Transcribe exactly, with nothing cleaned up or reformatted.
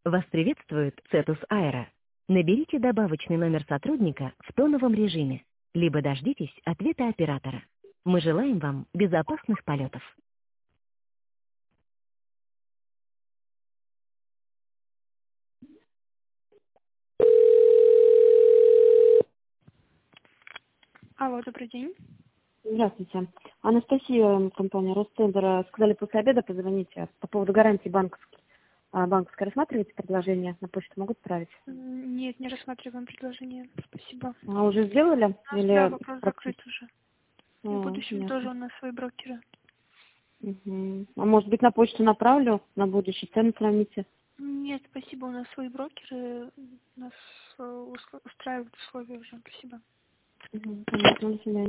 Вас приветствует Cetus Aero. Наберите добавочный номер сотрудника в тоновом режиме, либо дождитесь ответа оператора. Мы желаем вам безопасных полетов. Алло, добрый день. Здравствуйте. Анастасия, компания Ростендер. Сказали после обеда позвоните по поводу гарантии банковской. А, банковской рассматриваете предложение? На почту могут отправить? М, Нет, не рассматриваем предложение. Спасибо. А уже сделали? У нас, Или... да, вопрос закрыт уже. И в А, будущем тоже ясно. у нас свои брокеры. Мгм. А может быть на почту направлю на будущее? Цены сравните? Нет, спасибо, у нас свои брокеры. Нас э, усл- устраивают условия уже. Спасибо. Мгм. Понятно, до свидания.